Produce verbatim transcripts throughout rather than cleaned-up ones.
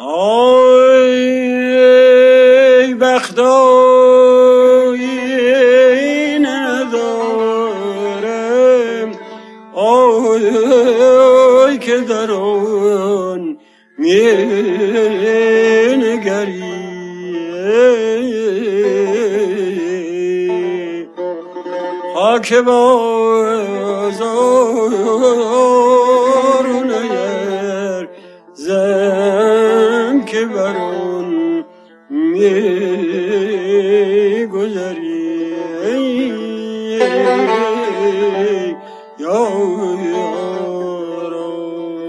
آی بختایی ندارم، آی که در آن می نگری. خاک بازار نگر زم که برون می گذری. یا یارا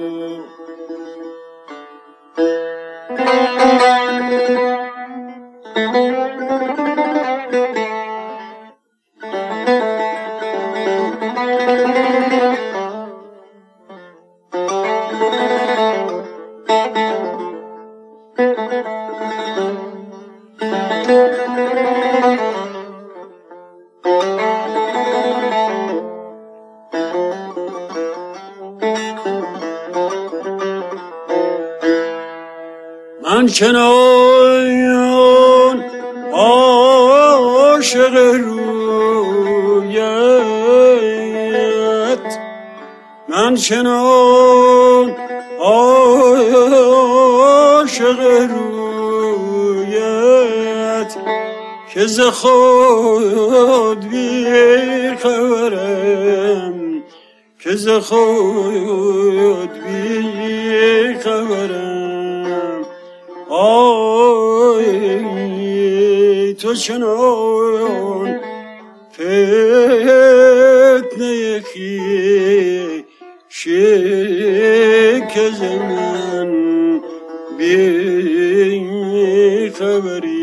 من چنان عاشق رویت، من چنان عاشق رویت که ز خود بی خبرم، که ز خود بی خبرم. آی تو چنان فتنه خویش که ز من بی خبری.